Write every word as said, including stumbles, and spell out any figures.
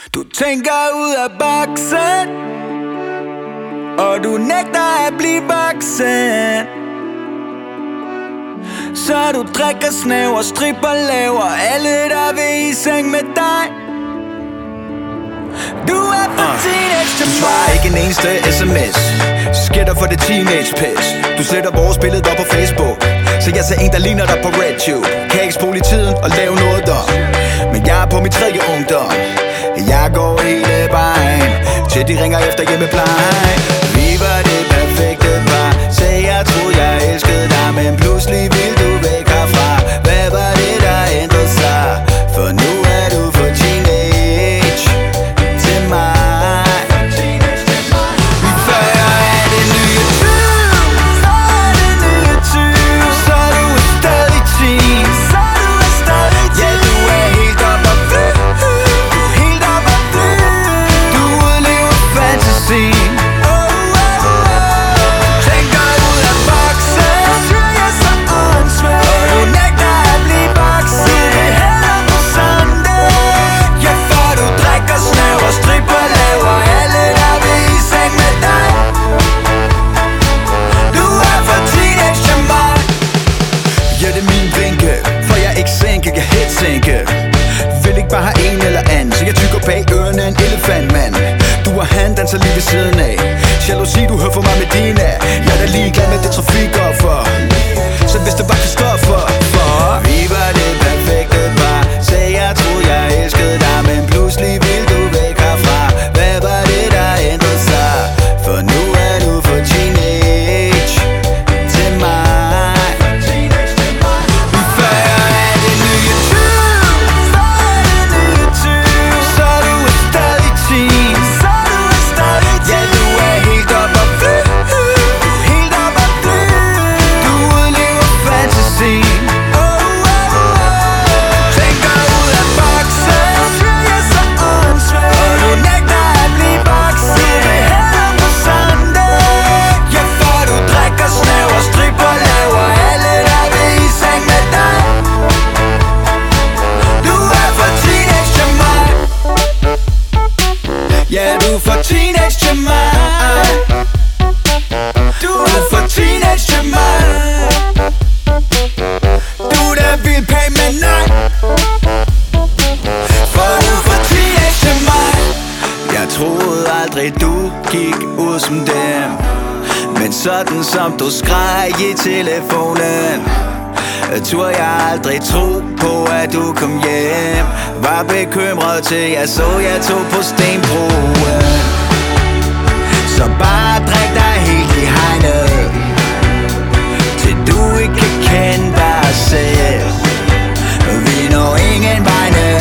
Du tænker ud af boksen, og du nægter at blive voksen. Så du drikker, snæver, stripper, laver alle der vil i seng med dig. Du er for uh, teenage til mig. Svarer ikke en eneste sms, skitter for det teenage pis. Du sætter vores billeder op på Facebook, så jeg ser en der ligner dig på RedTube. Kan ikke spole i tiden og lave noget der, men jeg er på min tredje ungdom. Jeg går hele vejen til de ringer efter hjemmeplejen. Vi var det perfekte par, så jeg troede jeg elskede dig, men pludselig vil du væk herfra. Hvad var det der ændrede sig? For nu er du for teenage til mig. Vi fejrer af det nye tyve, så er det nye tyve. Så du er stadig teen, så du er stadig teen. Ja, du er helt op og fly, helt op og fly. du udlever fantasien. Vil ikke bare have en eller anden, så jeg tykker bag ørerne en elefant, mand. Du og han danser lige ved siden af. Jalousi, du hører for mig med dine. Jeg er da ligeglad med det trafikoffer, så hvis det var Kristoffer. For vi var det perfekte par, så jeg troede jeg elskede dig, men pludselig vil du væk herfra. Hvad var det der ændrede sig? For nu er du for teenage til mig. Ja, du er for teenage til mig. Du er for teenage til mig. Du er da vildt pæn, men nej. For du er for teenage til mig. Jeg troede aldrig du gik ud som dem, men sådan som du skreg i telefonen, turde jeg aldrig tro på at du kom hjem. Var bekymret til jeg så jeg tog på stenbroen. Så bare drik dig helt i hegnet, til du ikke kan kende dig selv. Vi når ingen vej ned.